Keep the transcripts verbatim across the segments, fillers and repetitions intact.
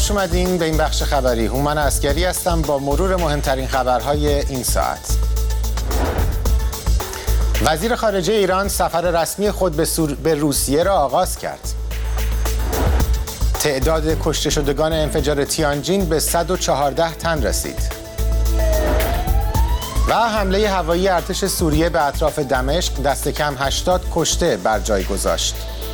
خوش اومدین به این بخش خبری. هومن عسکری هستم با مرور مهمترین خبرهای این ساعت. وزیر خارجه ایران سفر رسمی خود به, سور... به روسیه را آغاز کرد. تعداد کشته شدگان انفجار تیانجین به صد و چهارده تن رسید. و حمله هوایی ارتش سوریه به اطراف دمشق دست کم هشتاد کشته بر جای گذاشت.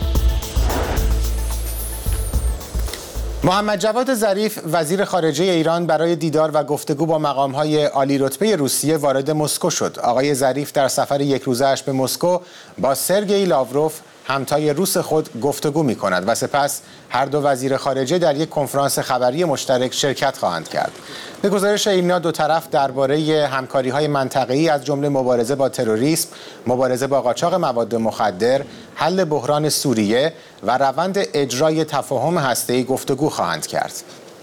محمد جواد ظریف وزیر خارجه ایران برای دیدار و گفتگو با مقام‌های عالی رتبه روسیه وارد مسکو شد. آقای ظریف در سفر یک روزه‌اش به مسکو با سرگئی لاوروف همتای روس خود گفتگو می‌کند و سپس هر دو وزیر خارجه در یک کنفرانس خبری مشترک شرکت خواهند کرد. به گزارش ایرنا دو طرف درباره همکاری‌های منطقه‌ای از جمله مبارزه با تروریسم، مبارزه با قاچاق مواد مخدر، حل بحران سوریه و روند اجرای تفاهم هسته‌ای گفتگو خواهند کرد.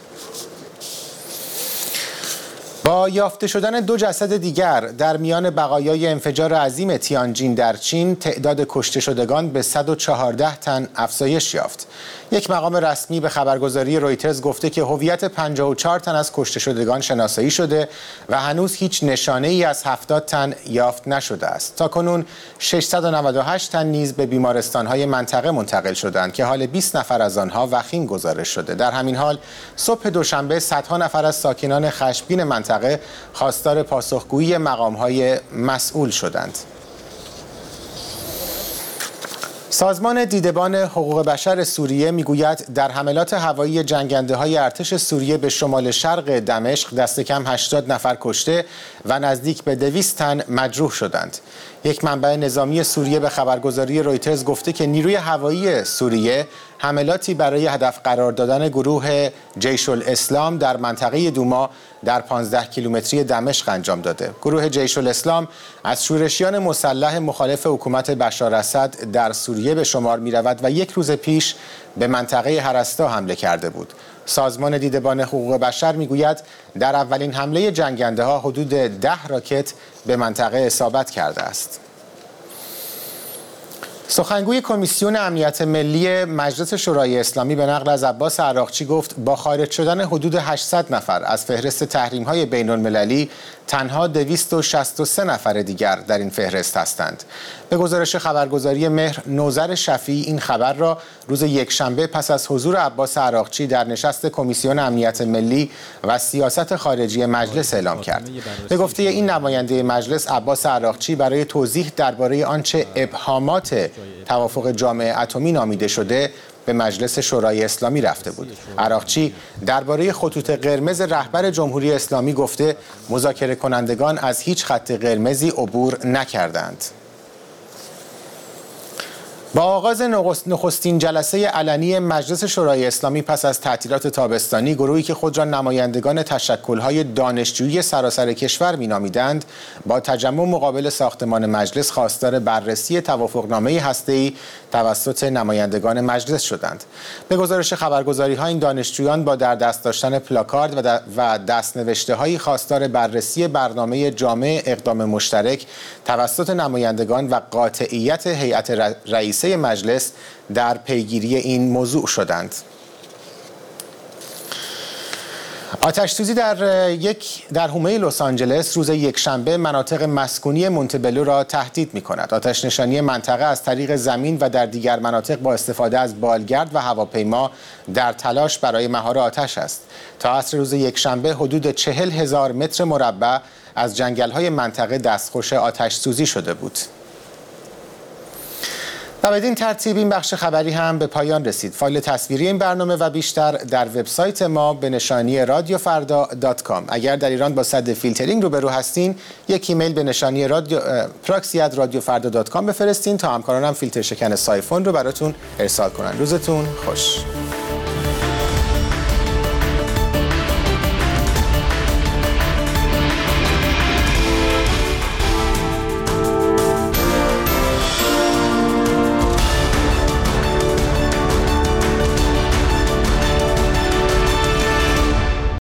با یافته شدن دو جسد دیگر در میان بقایای انفجار عظیم تیانجین در چین، تعداد کشته شدگان به صد و چهارده تن افزایش یافت. یک مقام رسمی به خبرگزاری رویترز گفته که هویت پنجاه و چهار تن از کشته شدگان شناسایی شده و هنوز هیچ نشانه‌ای از هفتاد تن یافت نشده است. تاکنون ششصد و نود و هشت تن نیز به بیمارستان‌های منطقه منتقل شدند که حال بیست نفر از آنها وخیم گزارش شده. در همین حال صبح دوشنبه صدها نفر از ساکنان خشمگین منطقه خواستار پاسخگویی مقام‌های مسئول شدند. سازمان دیدبان حقوق بشر سوریه میگوید در حملات هوایی جنگنده‌های ارتش سوریه به شمال شرق دمشق دست کم هشتاد نفر کشته و نزدیک به دویست تن مجروح شدند. یک منبع نظامی سوریه به خبرگزاری رویترز گفته که نیروی هوایی سوریه حملاتی برای هدف قرار دادن گروه جیش الاسلام در منطقه دوما در پانزده کیلومتری دمشق انجام داده. گروه جیش الاسلام از شورشیان مسلح مخالف حکومت بشار اسد در سوریه به شمار می رود و یک روز پیش به منطقه هرستا حمله کرده بود. سازمان دیدبان حقوق بشر میگوید در اولین حمله جنگنده ها حدود ده راکت به منطقه اصابت کرده است. سخنگوی کمیسیون امنیت ملی مجلس شورای اسلامی به نقل از عباس عراقچی گفت با خارج شدن حدود هشتصد نفر از فهرست تحریم‌های بین‌المللی تنها دویست و شصت و سه نفر دیگر در این فهرست هستند. به گزارش خبرگزاری مهر، نوذر شفیعی این خبر را روز یکشنبه پس از حضور عباس عراقچی در نشست کمیسیون امنیت ملی و سیاست خارجی مجلس اعلام کرد. به گفته این نماینده مجلس، عباس عراقچی برای توضیح درباره آنچه ابهامات توافق جامع اتمی نامیده شده به مجلس شورای اسلامی رفته بود. عراقچی درباره خطوط قرمز رهبر جمهوری اسلامی گفته مذاکره کنندگان از هیچ خط قرمزی عبور نکردند. با آغاز نخستین جلسه علنی مجلس شورای اسلامی پس از تعطیلات تابستانی، گروهی که خود را نمایندگان تشکل‌های دانشجویی سراسر کشور می‌نامیدند، با تجمع مقابل ساختمان مجلس خواستار بررسی توافقنامه هسته‌ای توسط نمایندگان مجلس شدند. به گزارش خبرگزاری‌ها این دانشجویان با در دست داشتن پلاکارد و دست‌نوشته‌هایی خواستار بررسی برنامه جامع اقدام مشترک توسط نمایندگان و قاطعیت هیئت رئیسه مجلس در پیگیری این موضوع شدند. آتش‌سوزی در یک در حومه لس آنجلس روز یکشنبه مناطق مسکونی مونتبلو را تهدید می‌کند. آتش نشانی منطقه از طریق زمین و در دیگر مناطق با استفاده از بالگرد و هواپیما در تلاش برای مهار آتش است. تا عصر روز یکشنبه حدود چهل هزار متر مربع از جنگل‌های منطقه دستخوش آتش‌سوزی شده بود. و بدین ترتیب این بخش خبری هم به پایان رسید. فایل تصویری این برنامه و بیشتر در وبسایت ما به نشانی رادیو فردا دات کام. اگر در ایران با صد فیلترینگ روبرو هستین، یک ایمیل به نشانی رادیو پراکسی ات رادیو فردا دات کام بفرستین تا همکارانم فیلتر شکن سایفون رو براتون ارسال کنن. روزتون خوش.